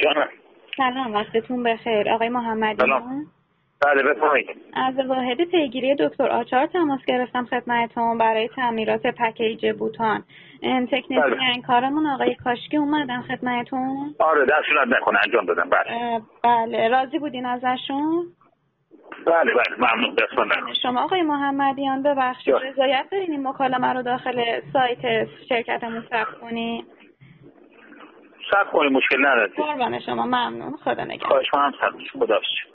جانم. سلام، وقتتون بخیر. آقای محمدیان. بله بفرمایید. از واحد پیگیری دکتر آچار تماس گرفتم خدمتتون برای تعمیرات پکیج بوتان. تکنسین کارمون آقای کاشکی اومدن خدمتتون. آره دستونت نکنه انجام دادم. بله بله راضی بودین ازشون؟ بله ممنون. دستون شما آقای محمدیان ببخشید رضایت دارین این مکالمه رو داخل سایت شرکتمون ثبت کنین؟ ثبت کنید، مشکل نداره. قربان شما، ممنون. خدا نگهدار. خواهش می‌کنم. خداحافظ.